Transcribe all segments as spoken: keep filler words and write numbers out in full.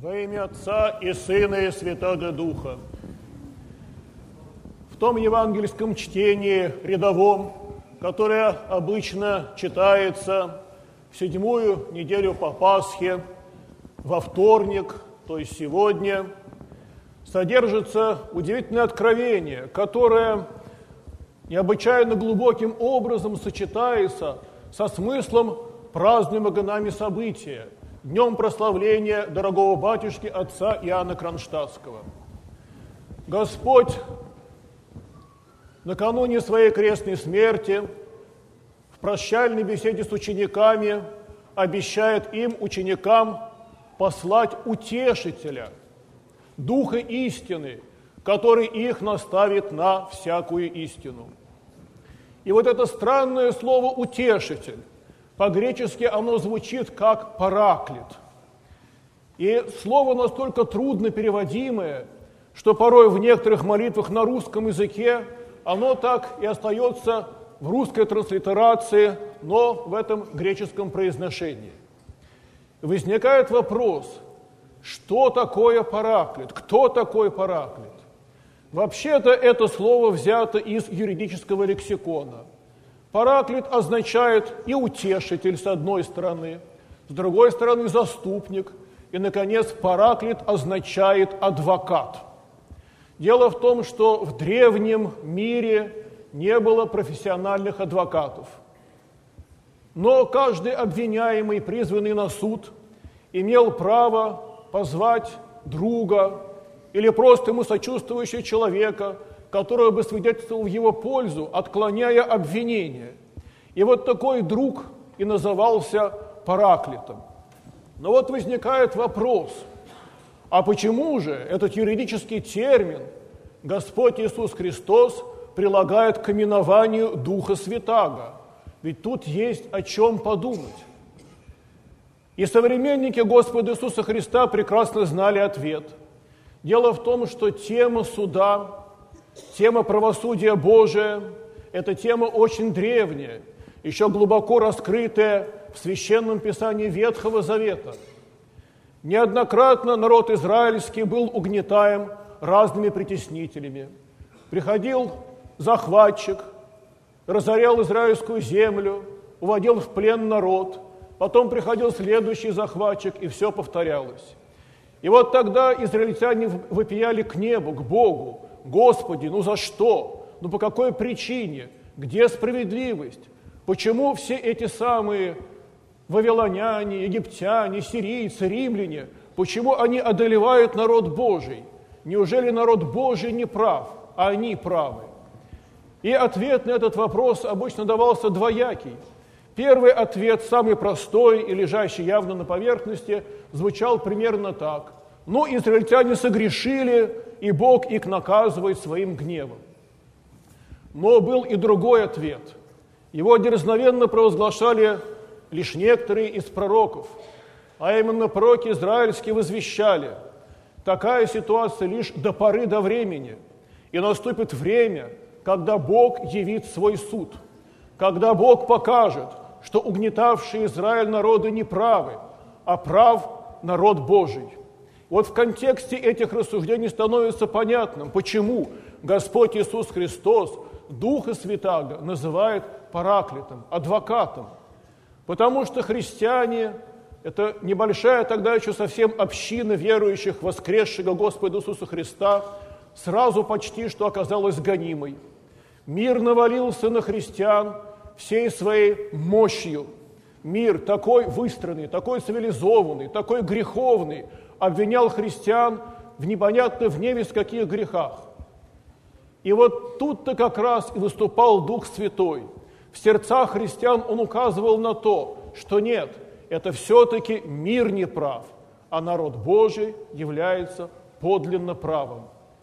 Во имя Отца и Сына и Святого Духа. В том евангельском чтении рядовом, которое обычно читается в седьмую неделю по Пасхе, во вторник, то есть сегодня, содержится удивительное откровение, которое необычайно глубоким образом сочетается со смыслом празднуемого нами события, днем прославления дорогого батюшки отца Иоанна Кронштадтского. Господь накануне своей крестной смерти в прощальной беседе с учениками обещает им, ученикам, послать утешителя, Духа истины, который их наставит на всякую истину. И вот это странное слово «утешитель», по-гречески оно звучит как «параклит». И слово настолько трудно переводимое, что порой в некоторых молитвах на русском языке оно так и остается в русской транслитерации, но в этом греческом произношении. Возникает вопрос, что такое параклит, кто такой параклит? Вообще-то это слово взято из юридического лексикона. Параклит означает и утешитель с одной стороны, с другой стороны заступник, и, наконец, параклит означает адвокат. Дело в том, что в древнем мире не было профессиональных адвокатов. Но каждый обвиняемый, призванный на суд, имел право позвать друга или просто ему сочувствующего человека, который бы свидетельствовал в его пользу, отклоняя обвинение. И вот такой друг и назывался параклитом. Но вот возникает вопрос, а почему же этот юридический термин Господь Иисус Христос прилагает к именованию Духа Святаго? Ведь тут есть о чем подумать. И современники Господа Иисуса Христа прекрасно знали ответ. Дело в том, что тема суда, тема правосудия Божия – это тема очень древняя, еще глубоко раскрытая в Священном Писании Ветхого Завета. Неоднократно народ израильский был угнетаем разными притеснителями. Приходил захватчик, разорял израильскую землю, уводил в плен народ, потом приходил следующий захватчик, и все повторялось. И вот тогда израильтяне вопияли к небу, к Богу: «Господи, ну за что? Ну по какой причине? Где справедливость? Почему все эти самые вавилоняне, египтяне, сирийцы, римляне, почему они одолевают народ Божий? Неужели народ Божий не прав, а они правы?» И ответ на этот вопрос обычно давался двоякий. Первый ответ, самый простой и лежащий явно на поверхности, звучал примерно так: «Ну, израильтяне согрешили, и Бог их наказывает своим гневом». Но был и другой ответ. Его дерзновенно провозглашали лишь некоторые из пророков, а именно пророки израильские возвещали: такая ситуация лишь до поры до времени, и наступит время, когда Бог явит свой суд, когда Бог покажет, что угнетавшие Израиль народы не правы, а прав народ Божий. Вот в контексте этих рассуждений становится понятным, почему Господь Иисус Христос Духа Святаго называет параклитом, адвокатом. Потому что христиане – это небольшая тогда еще совсем община верующих, воскресшего Господа Иисуса Христа, сразу почти что оказалась гонимой. Мир навалился на христиан всей своей мощью. Мир такой выстроенный, такой цивилизованный, такой греховный обвинял христиан в непонятно в невесть каких грехах. И вот тут-то как раз и выступал Дух Святой. В сердцах христиан он указывал на то, что нет, это все-таки мир не прав, а народ Божий является подлинно правым.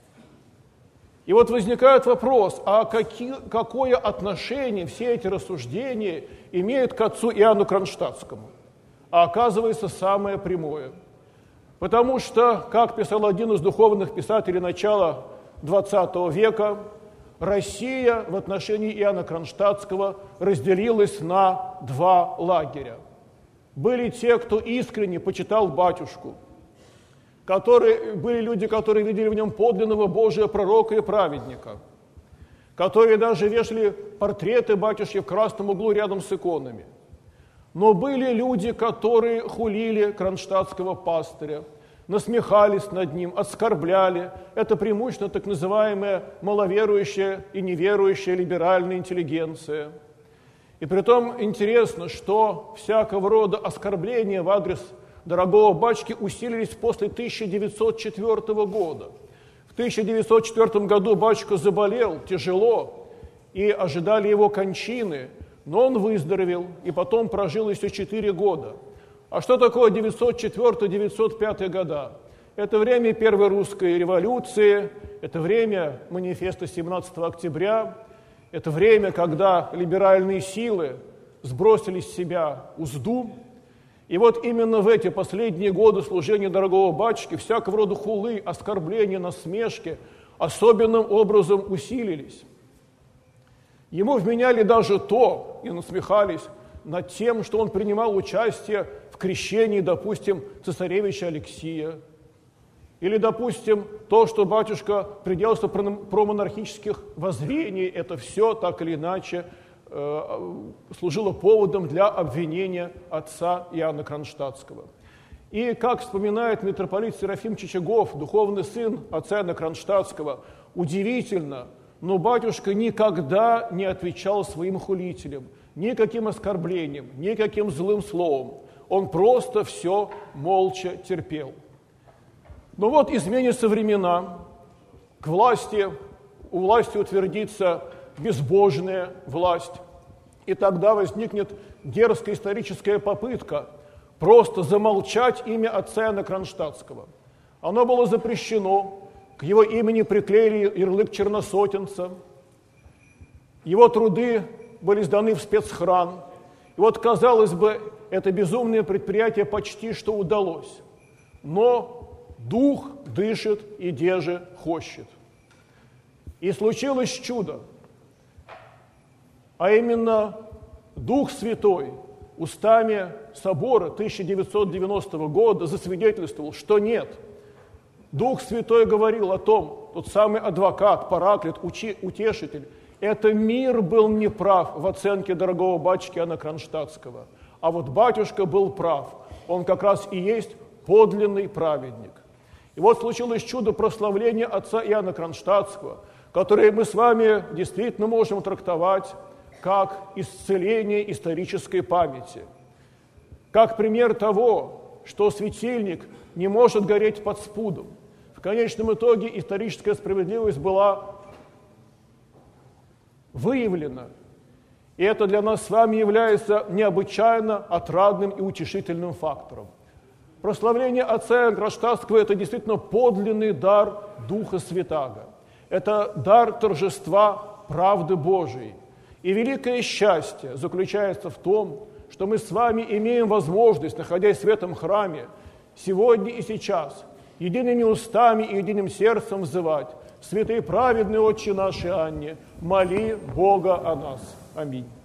И вот возникает вопрос, а какие, какое отношение все эти рассуждения имеют к отцу Иоанну Кронштадтскому? А оказывается, самое прямое. Потому что, как писал один из духовных писателей начала двадцатого века, Россия в отношении Иоанна Кронштадтского разделилась на два лагеря. Были те, кто искренне почитал батюшку, которые, были люди, которые видели в нем подлинного Божия пророка и праведника, которые даже вешали портреты батюшки в красном углу рядом с иконами. Но были люди, которые хулили кронштадтского пастыря, насмехались над ним, оскорбляли. Это преимущественно так называемая маловерующая и неверующая либеральная интеллигенция. И притом интересно, что всякого рода оскорбления в адрес дорогого батюшки усилились после тысяча девятьсот четвёртого года. В тысяча девятьсот четвёртом году батюшка заболел тяжело, и ожидали его кончины, но он выздоровел, и потом прожил еще четыре года. А что такое девятьсот четвёртый — девятьсот пятый года? Это время Первой русской революции, это время манифеста семнадцатого октября, это время, когда либеральные силы сбросили с себя узду. И вот именно в эти последние годы служения дорогого батюшки всякого рода хулы, оскорбления, насмешки особенным образом усилились. Ему вменяли даже то, и насмехались над тем, что он принимал участие в крещении, допустим, цесаревича Алексия, или, допустим, то, что батюшка придерживался промонархических воззрений, это все так или иначе э, служило поводом для обвинения отца Иоанна Кронштадтского. И, как вспоминает митрополит Серафим Чичагов, духовный сын отца Иоанна Кронштадтского, удивительно, но батюшка никогда не отвечал своим хулителям, никаким оскорблением, никаким злым словом. Он просто все молча терпел. Но вот изменятся времена, к власти, у власти утвердится безбожная власть, и тогда возникнет дерзкая историческая попытка просто замолчать имя отца Иоанна Кронштадтского. Оно было запрещено, к его имени приклеили ярлык черносотенца, его труды были сданы в спецхран. И вот, казалось бы, это безумное предприятие почти что удалось. Но дух дышит и деже хощет. И случилось чудо, а именно Дух Святой устами собора тысяча девятьсот девяностого года засвидетельствовал, что нет. Дух Святой говорил о том, тот самый адвокат, параклит, учи, утешитель, это мир был неправ в оценке дорогого батюшки Иоанна Кронштадтского, а вот батюшка был прав, он как раз и есть подлинный праведник. И вот случилось чудо прославления отца Иоанна Кронштадтского, которое мы с вами действительно можем трактовать как исцеление исторической памяти, как пример того, что светильник не может гореть под спудом. В конечном итоге историческая справедливость была выявлена, и это для нас с вами является необычайно отрадным и утешительным фактором. Прославление отца Иоанна Кронштадтского – это действительно подлинный дар Духа Святаго. Это дар торжества правды Божией. И великое счастье заключается в том, что мы с вами имеем возможность, находясь в этом храме, сегодня и сейчас, едиными устами и единым сердцем взывать: «Святый праведный Отче наш Иоанне, моли Бога о нас». Аминь.